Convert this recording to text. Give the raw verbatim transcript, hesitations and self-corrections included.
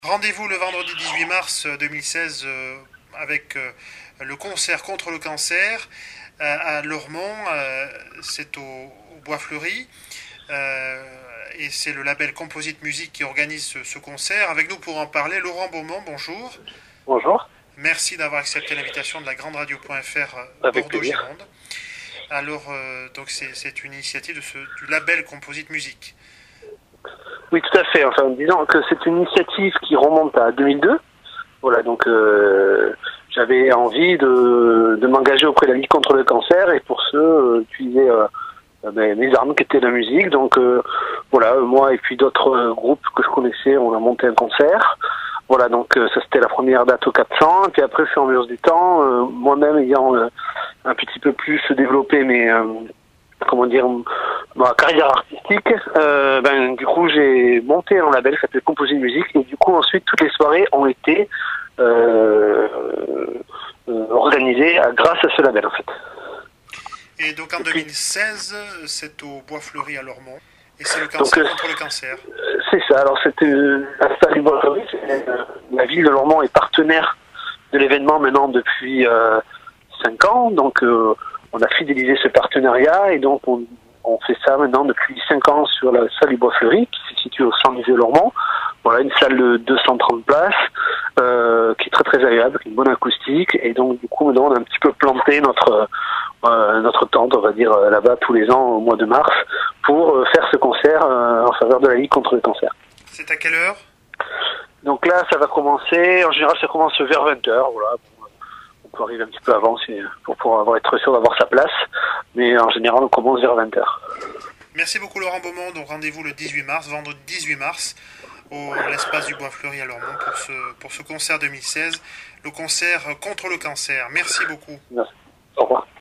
Rendez-vous le vendredi dix-huit mars deux mille seize euh, avec euh, le concert contre le cancer euh, à Lormont. Euh, c'est au, au Bois Fleuri. Euh, et c'est le label Composite Musique qui organise ce, ce concert. Avec nous pour en parler, Laurent Beaumont, bonjour. Bonjour, Merci d'avoir accepté l'invitation de la grande radio.fr avec plaisir. Bordeaux-Gironde. Alors, euh, donc c'est, c'est une initiative de ce, du label Composite Musique. Oui, tout à fait. Enfin, disons que c'est une initiative qui remonte à deux mille deux. Voilà, donc euh, j'avais envie de, de m'engager auprès de la Ligue contre le cancer et pour ce, euh, utiliser euh, ben, mes armes qui étaient la musique. Donc euh, voilà, moi et puis d'autres euh, groupes que je connaissais, on a monté un concert. Voilà, donc euh, ça c'était la première date au quatre cents. Et puis après, au fur et à mesure du temps, euh, moi-même ayant euh, un petit peu plus développé mes... Euh, comment dire, ma carrière artistique, euh, ben, du coup, j'ai monté un label qui s'appelle Composite Musique, et du coup, ensuite, toutes les soirées ont été euh, euh, organisées grâce à ce label, en fait. Et donc en Et puis, deux mille seize, c'est au Bois Fleuri à Lormont. Et c'est le donc, cancer euh, contre le cancer. c'est ça. Alors, c'était euh, la salle du Bois-Fleuri, c'est, euh, la ville de Lormont est partenaire de l'événement maintenant depuis euh, cinq ans, donc euh, on a fidélisé ce partenariat et donc on, on fait ça maintenant depuis cinq ans sur la salle du Bois Fleuri qui se situe au centre musée Lormont. Voilà, une salle de deux cent trente places euh, qui est très très agréable, avec une bonne acoustique et donc du coup maintenant on a un petit peu planté notre euh, notre tente, on va dire euh, là-bas tous les ans au mois de mars pour euh, faire ce concert euh, en faveur de la Ligue contre le cancer. C'est à quelle heure? Donc là ça va commencer, en général ça commence vers vingt heures, voilà. On peut arriver un petit peu avant si, pour pouvoir avoir, être sûr d'avoir sa place. Mais en général, on commence vers vingt heures. Merci beaucoup Laurent Beaumont. Donc rendez-vous le dix-huit mars, vendredi dix-huit mars, au l'espace du Bois Fleuri à Lormont pour ce, pour ce concert deux mille seize, le concert contre le cancer. Merci beaucoup. Merci. Au revoir.